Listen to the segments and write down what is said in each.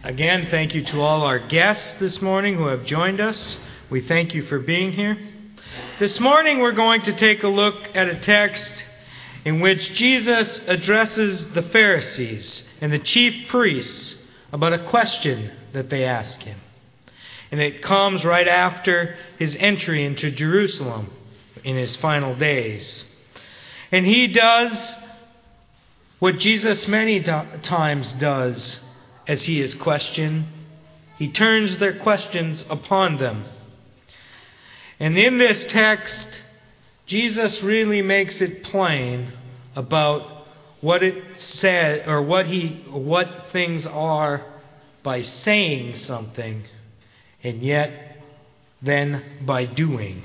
Again, thank you to all our guests this morning who have joined us. We thank you for being here. This morning we're going to take a look at a text in which Jesus addresses the Pharisees and the chief priests about a question that they ask him. And it comes right after his entry into Jerusalem in his final days. And he does what Jesus many times does as he is questioned. He turns their questions upon them. And in this text, Jesus really makes it plain about what it said, or what things are by saying something, and yet then by doing.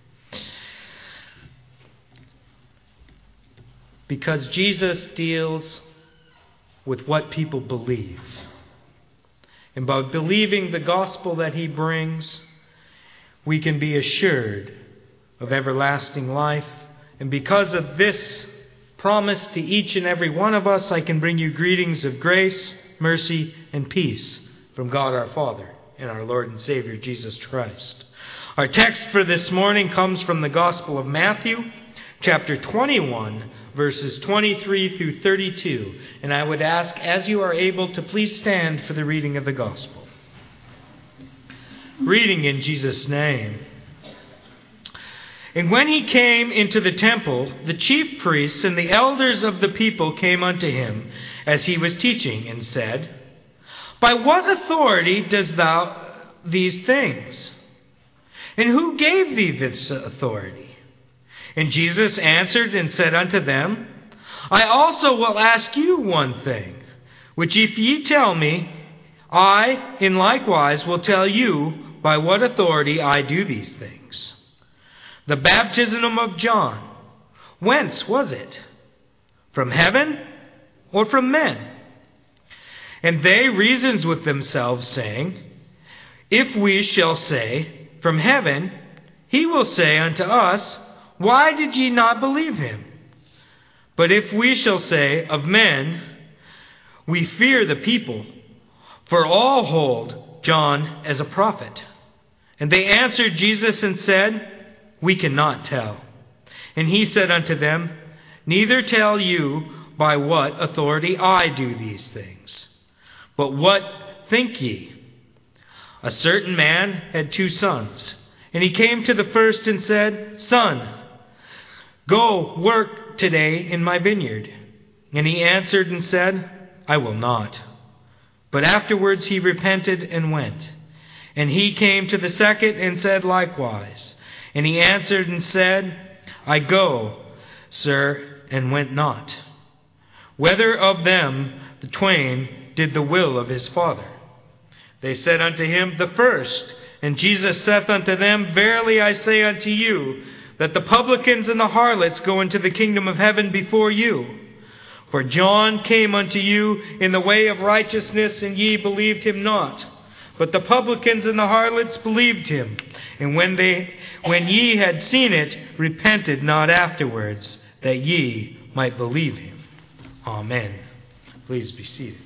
Because Jesus deals with what people believe. And by believing the gospel that he brings, we can be assured of everlasting life. And because of this promise to each and every one of us, I can bring you greetings of grace, mercy, and peace from God our Father and our Lord and Savior Jesus Christ. Our text for this morning comes from the Gospel of Matthew, chapter 21, verses 23 through 32. And I would ask, as you are able, to please stand for the reading of the Gospel. Reading in Jesus' name. And when he came into the temple, the chief priests and the elders of the people came unto him as he was teaching, and said, By what authority dost thou these things? And who gave thee this authority? And Jesus answered and said unto them, I also will ask you one thing, which if ye tell me, I in likewise will tell you by what authority I do these things. The baptism of John, whence was it? From heaven or from men? And they reasoned with themselves, saying, If we shall say, From heaven, he will say unto us, Why did ye not believe him? But if we shall say, Of men, we fear the people, for all hold John as a prophet. And they answered Jesus and said, We cannot tell. And he said unto them, Neither tell you by what authority I do these things. But what think ye? A certain man had 2 sons. And he came to the first and said, Son, go work today in my vineyard. And he answered and said, I will not. But afterwards he repented and went. And he came to the second and said likewise. And he answered and said, I go, sir, and went not. Whether of them the twain did the will of his father? They said unto him, The first. And Jesus saith unto them, Verily I say unto you, that the publicans and the harlots go into the kingdom of heaven before you. For John came unto you in the way of righteousness, and ye believed him not. But the publicans and the harlots believed him. And when ye had seen it, repented not afterwards, that ye might believe him. Amen. Please be seated.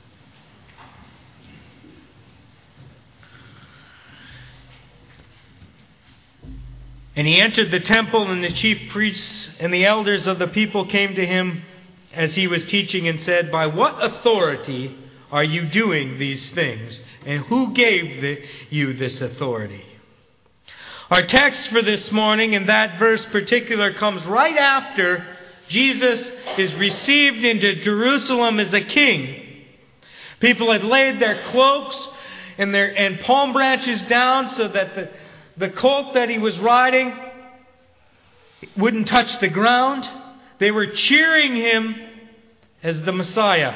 And he entered the temple, and the chief priests and the elders of the people came to him as he was teaching, and said, By what authority are you doing these things? And who gave you this authority? Our text for this morning, in that verse particular, comes right after Jesus is received into Jerusalem as a king. People had laid their cloaks and palm branches down so that the colt that he was riding wouldn't touch the ground. They were cheering him as the Messiah.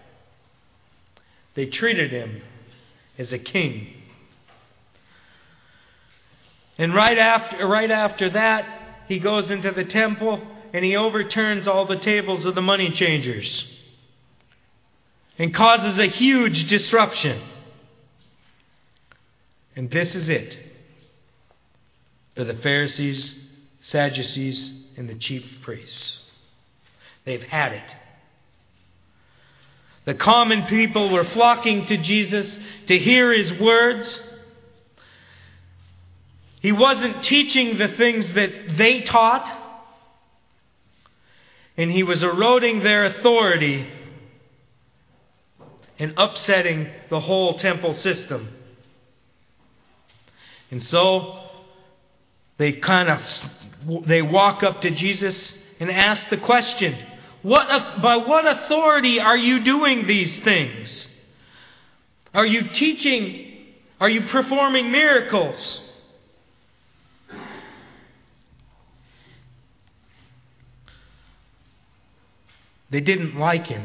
They treated him as a king. And right after that, he goes into the temple and he overturns all the tables of the money changers and causes a huge disruption. And this is it for the Pharisees, Sadducees, and the chief priests. They've had it. The common people were flocking to Jesus to hear His words. He wasn't teaching the things that they taught, and He was eroding their authority and upsetting the whole temple system. And so they walk up to Jesus and ask the question, by what authority are you doing these things? Are you teaching? Are you performing miracles? They didn't like Him.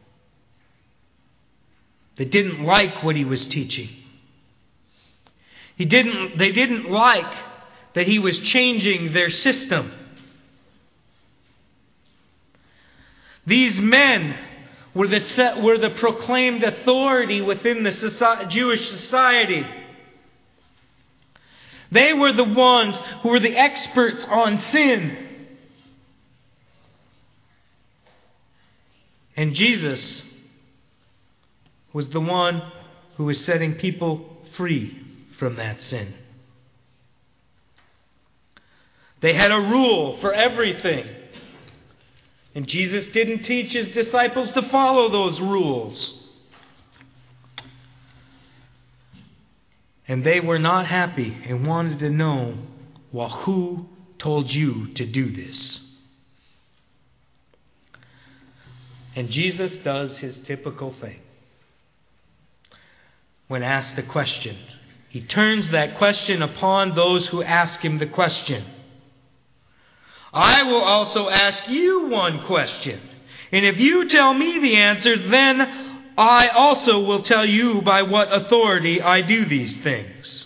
They didn't like what He was teaching. They didn't like that He was changing their system. These men were the proclaimed authority within the Jewish society. They were the ones who were the experts on sin. And Jesus was the one who was setting people free from that sin. They had a rule for everything. And Jesus didn't teach His disciples to follow those rules. And they were not happy and wanted to know, well, who told you to do this? And Jesus does His typical thing. When asked the question, He turns that question upon those who ask Him the question. I will also ask you one question. And if you tell me the answer, then I also will tell you by what authority I do these things.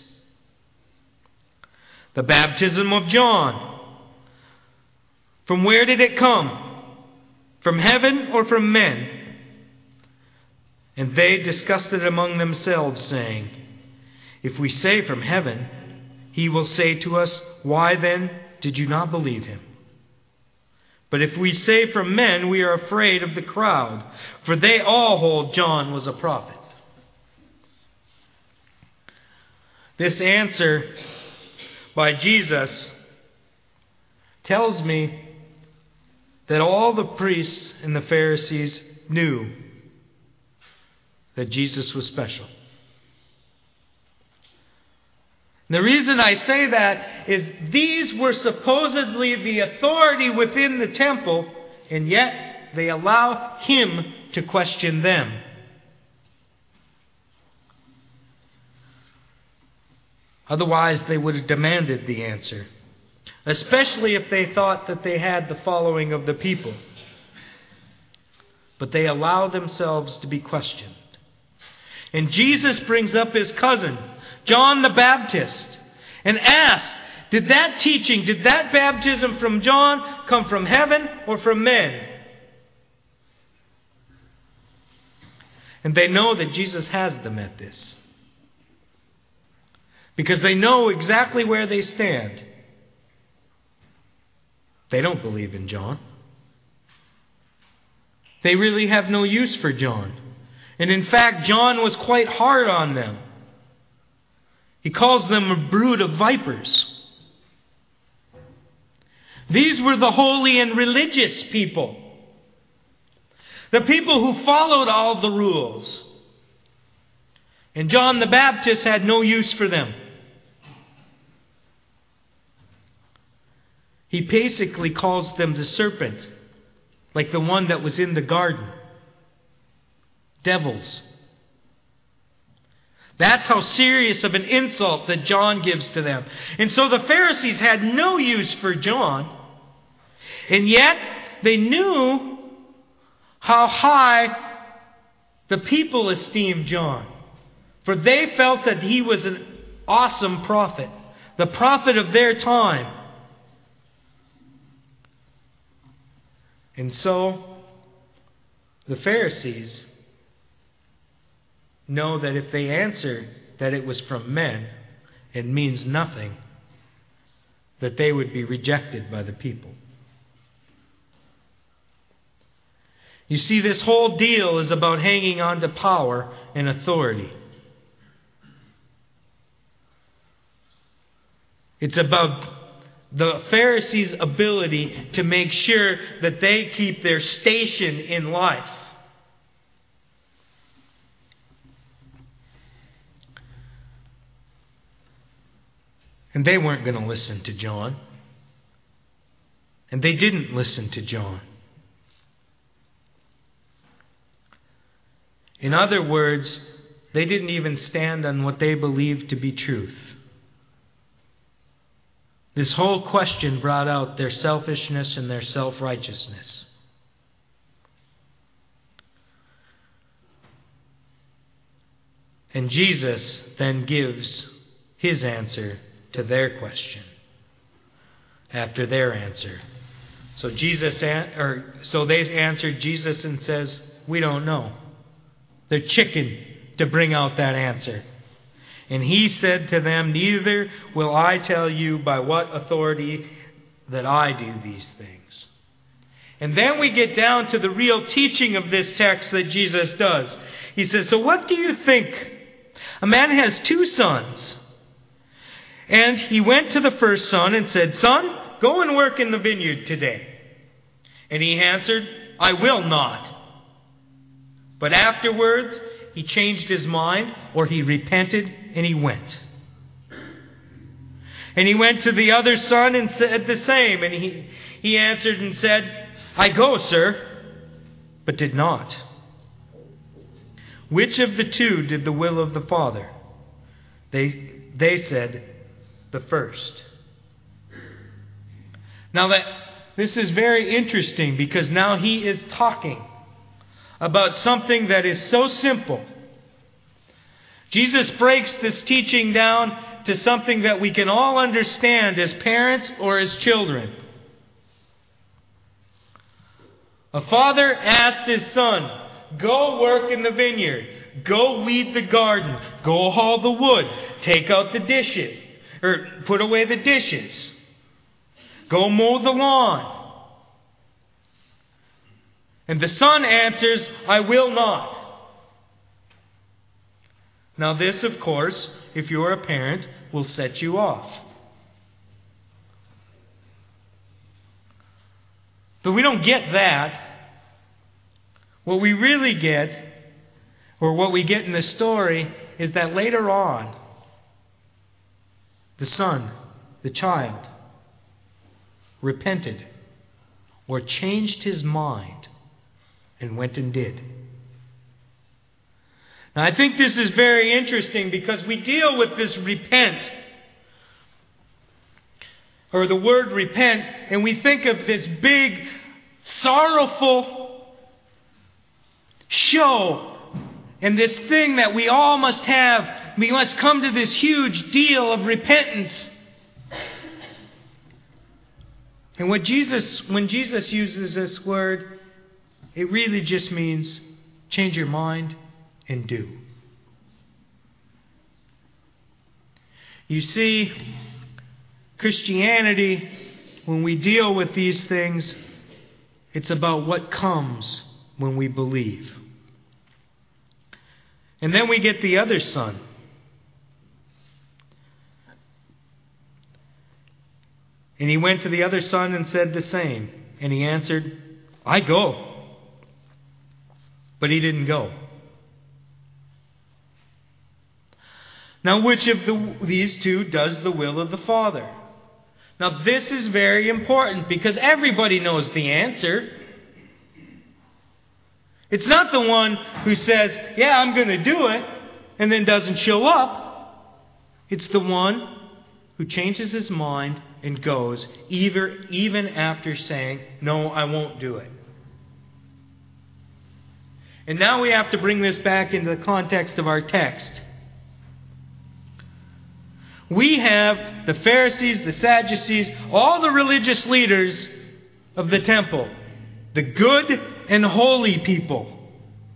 The baptism of John. From where did it come? From heaven or from men? And they discussed it among themselves, saying, if we say from heaven, He will say to us, why then did you not believe Him? But if we say from men, we are afraid of the crowd, for they all hold John was a prophet. This answer by Jesus tells me that all the priests and the Pharisees knew that Jesus was special. The reason I say that is these were supposedly the authority within the temple, and yet they allow Him to question them. Otherwise, they would have demanded the answer, especially if they thought that they had the following of the people. But they allow themselves to be questioned. And Jesus brings up His cousin, John the Baptist, and asks, did that teaching, did that baptism from John come from heaven or from men? And they know that Jesus has them at this, because they know exactly where they stand. They don't believe in John. They really have no use for John. And in fact, John was quite hard on them. He calls them a brood of vipers. These were the holy and religious people. The people who followed all the rules. And John the Baptist had no use for them. He basically calls them the serpent, like the one that was in the garden. Devils. That's how serious of an insult that John gives to them. And so the Pharisees had no use for John, and yet they knew how high the people esteemed John. For they felt that he was an awesome prophet, the prophet of their time. And so the Pharisees know that if they answer that it was from men, it means nothing, that they would be rejected by the people. You see, this whole deal is about hanging on to power and authority. It's about the Pharisees' ability to make sure that they keep their station in life. And they weren't going to listen to John. And they didn't listen to John. In other words, they didn't even stand on what they believed to be truth. This whole question brought out their selfishness and their self-righteousness. And Jesus then gives His answer to their question after their answer. So they answered Jesus and says, "We don't know." They're chicken to bring out that answer. And He said to them, "Neither will I tell you by what authority that I do these things." And then we get down to the real teaching of this text that Jesus does. He says, "So what do you think? A man has 2 sons. And he went to the first son and said, 'Son, go and work in the vineyard today.' And he answered, 'I will not.' But afterwards he changed his mind, or he repented, and he went. And he went to the other son and said the same. And he answered and said, 'I go, sir,' but did not. Which of the 2 did the will of the Father?" They said, "The first." Now this is very interesting, because now He is talking about something that is so simple. Jesus breaks this teaching down to something that we can all understand as parents or as children. A father asked his son, "Go work in the vineyard. Go weed the garden. Go haul the wood. Take out the dishes. Or put away the dishes. Go mow the lawn." And the son answers, "I will not." Now this, of course, if you're a parent, will set you off. But we don't get that. What we really get, or what we get in the story, is that later on, the son, the child, repented or changed his mind and went and did. Now, I think this is very interesting, because we deal with this repent, or the word repent, and we think of this big, sorrowful show, and this thing that we all must have. We must come to this huge deal of repentance. And when Jesus uses this word, it really just means change your mind and do. You see, Christianity, when we deal with these things, it's about what comes when we believe. And then we get the other son. And he went to the other son and said the same. And he answered, "I go." But he didn't go. Now, which of these 2 does the will of the Father? Now, this is very important, because everybody knows the answer. It's not the one who says, "Yeah, I'm going to do it," and then doesn't show up. It's the one who changes his mind and goes, even after saying, "No, I won't do it." And now we have to bring this back into the context of our text. We have the Pharisees, the Sadducees, all the religious leaders of the temple, the good and holy people.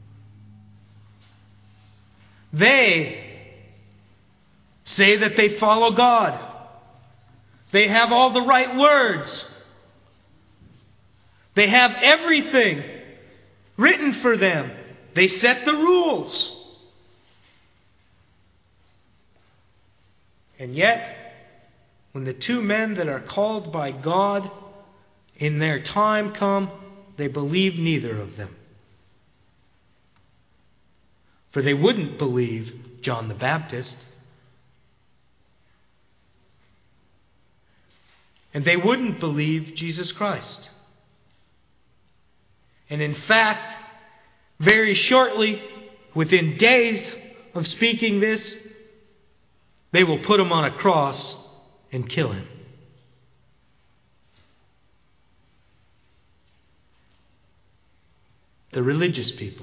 They say that they follow God. They have all the right words. They have everything written for them. They set the rules. And yet, when the two men that are called by God in their time come, they believe neither of them. For they wouldn't believe John the Baptist. And they wouldn't believe Jesus Christ. And in fact, very shortly, within days of speaking this, they will put him on a cross and kill him. The religious people.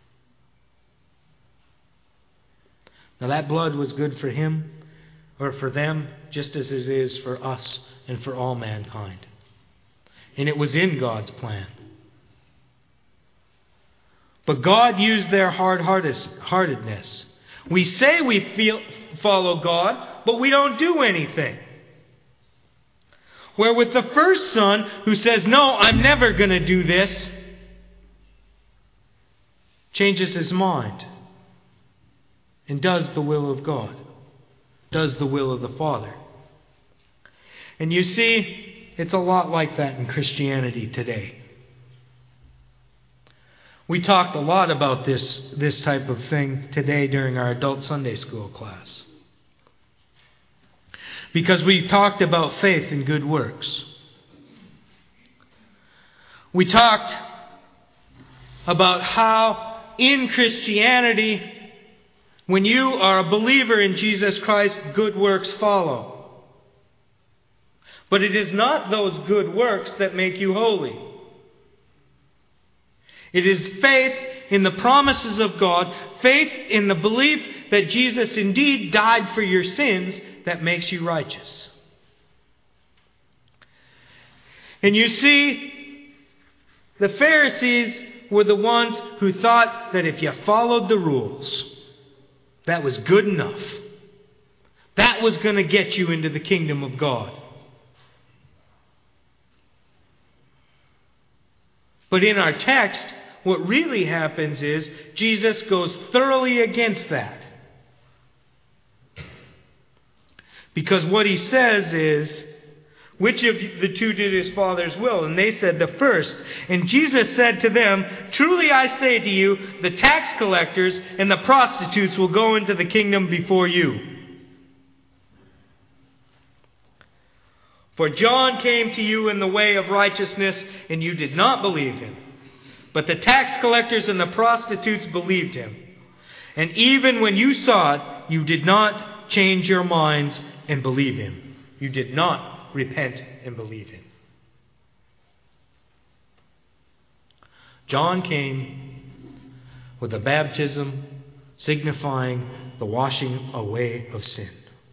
Now that blood was good for him, or for them, just as it is for us and for all mankind. And it was in God's plan. But God used their hard-heartedness. We say we follow God, but we don't do anything. Where with the first son who says, no, I'm never going to do this, changes his mind and does the will of God, does the will of the Father. And you see, it's a lot like that in Christianity today. We talked a lot about this type of thing today during our adult Sunday school class. Because we talked about faith and good works. We talked about how in Christianity, when you are a believer in Jesus Christ, good works follow. But it is not those good works that make you holy. It is faith in the promises of God, faith in the belief that Jesus indeed died for your sins, that makes you righteous. And you see, the Pharisees were the ones who thought that if you followed the rules, that was good enough. That was going to get you into the kingdom of God. But in our text, what really happens is Jesus goes thoroughly against that. Because what he says is, which of the two did his father's will? And they said, the first. And Jesus said to them, truly I say to you, the tax collectors and the prostitutes will go into the kingdom before you. For John came to you in the way of righteousness, and you did not believe him. But the tax collectors and the prostitutes believed him. And even when you saw it, you did not change your minds and believe him. You did not repent and believe him. John came with a baptism signifying the washing away of sin.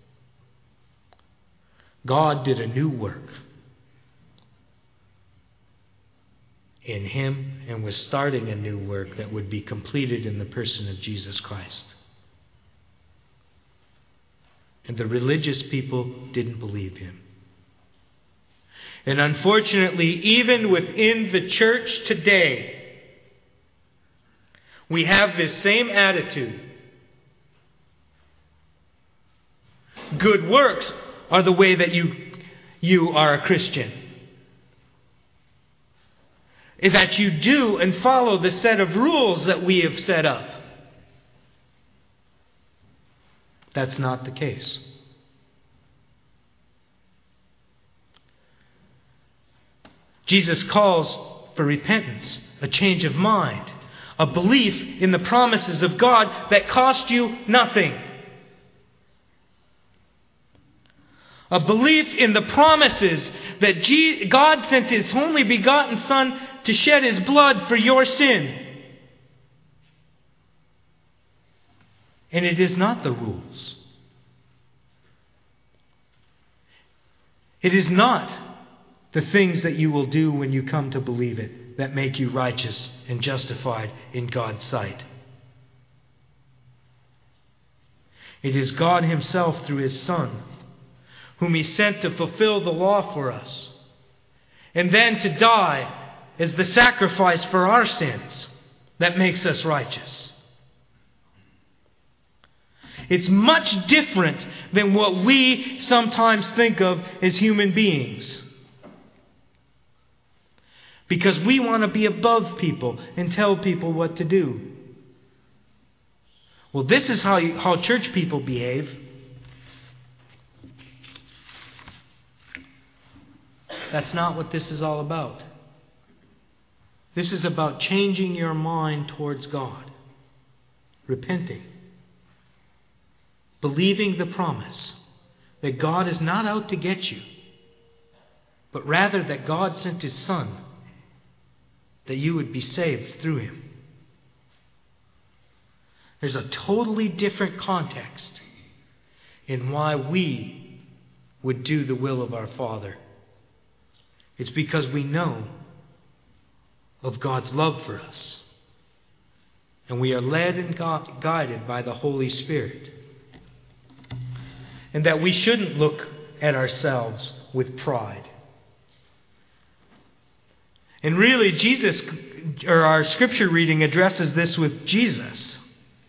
God did a new work in him and was starting a new work that would be completed in the person of Jesus Christ. And the religious people didn't believe him. And unfortunately, even within the church today, we have this same attitude. Good works are the way that you are a Christian. Is that you do and follow the set of rules that we have set up. That's not the case. Jesus calls for repentance, a change of mind, a belief in the promises of God that cost you nothing. A belief in the promises that God sent His only begotten Son to shed His blood for your sin. And it is not the rules. It is not the things that you will do when you come to believe it that make you righteous and justified in God's sight. It is God Himself through His Son, whom He sent to fulfill the law for us, and then to die as the sacrifice for our sins. that makes us righteous. It's much different than what we sometimes think of as human beings. Because we want to be above people and tell people what to do. Well, this is how church people behave. That's not what this is all about. This is about changing your mind towards God. Repenting. Believing the promise that God is not out to get you, but rather that God sent His Son that you would be saved through Him. There's a totally different context in why we would do the will of our Father. It's because we know of God's love for us. And we are led and guided by the Holy Spirit. And that we shouldn't look at ourselves with pride. And really, our scripture reading addresses this with Jesus.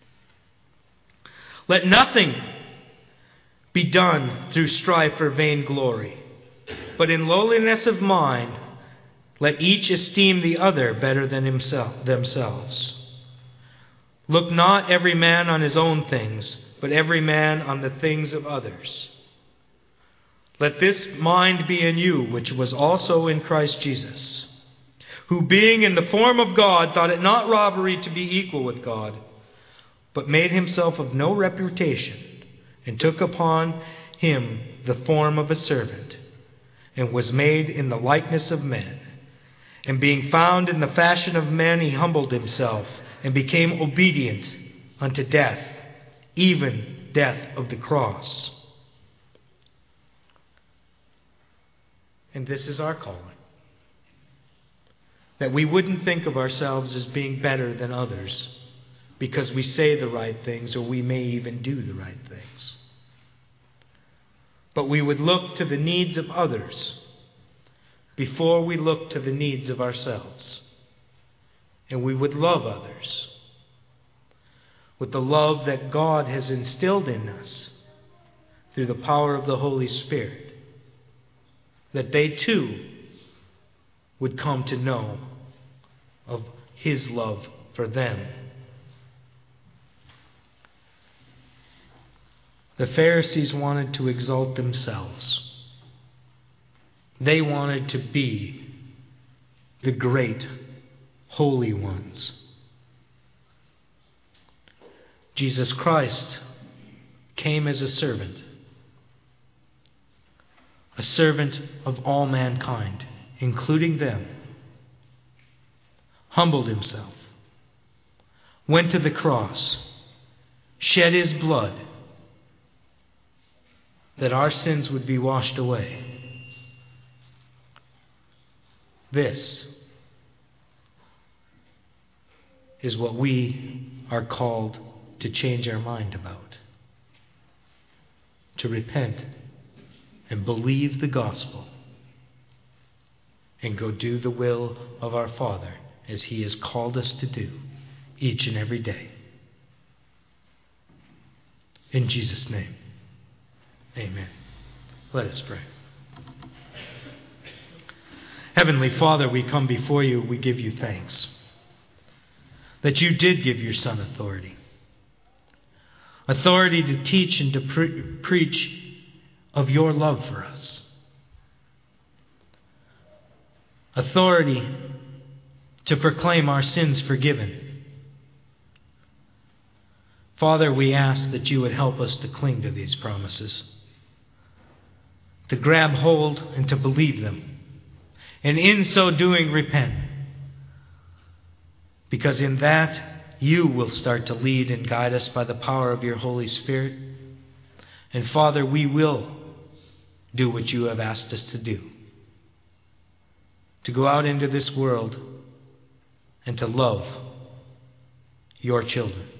Let nothing be done through strife or vainglory, but in lowliness of mind, let each esteem the other better than themselves. Look not every man on his own things, but every man on the things of others. Let this mind be in you, which was also in Christ Jesus, who being in the form of God, thought it not robbery to be equal with God, but made himself of no reputation, and took upon him the form of a servant, and was made in the likeness of men. And being found in the fashion of men, he humbled himself, and became obedient unto death, even death of the cross. And this is our calling. That we wouldn't think of ourselves as being better than others because we say the right things or we may even do the right things. But we would look to the needs of others before we look to the needs of ourselves. And we would love others with the love that God has instilled in us through the power of the Holy Spirit, that they too would come to know of His love for them. The Pharisees wanted to exalt themselves. They wanted to be the great holy ones. Jesus Christ came as a servant of all mankind, including them, humbled himself, went to the cross, shed his blood, that our sins would be washed away. This is what we are called to change our mind about. To repent and believe the gospel and go do the will of our Father as He has called us to do each and every day. In Jesus' name, amen. Let us pray. Heavenly Father, we come before you, we give you thanks that you did give your Son authority. Authority to teach and to preach of your love for us. Authority to proclaim our sins forgiven. Father, we ask that you would help us to cling to these promises, to grab hold and to believe them, and in so doing repent. Because in that, you will start to lead and guide us by the power of your Holy Spirit. And Father, we will do what you have asked us to do. To go out into this world and to love your children.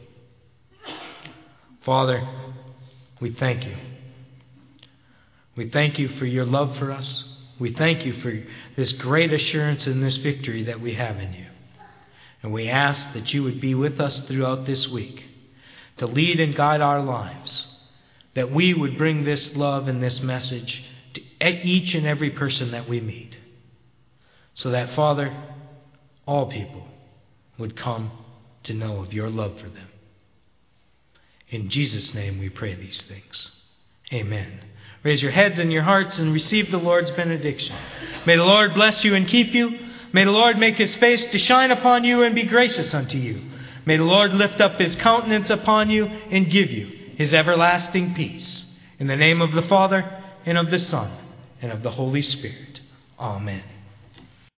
Father, we thank you. We thank you for your love for us. We thank you for this great assurance and this victory that we have in you. And we ask that you would be with us throughout this week to lead and guide our lives, that we would bring this love and this message to each and every person that we meet, so that, Father, all people would come to know of your love for them. In Jesus' name we pray these things. Amen. Raise your heads and your hearts and receive the Lord's benediction. May the Lord bless you and keep you. May the Lord make his face to shine upon you and be gracious unto you. May the Lord lift up his countenance upon you and give you his everlasting peace. In the name of the Father, and of the Son, and of the Holy Spirit. Amen.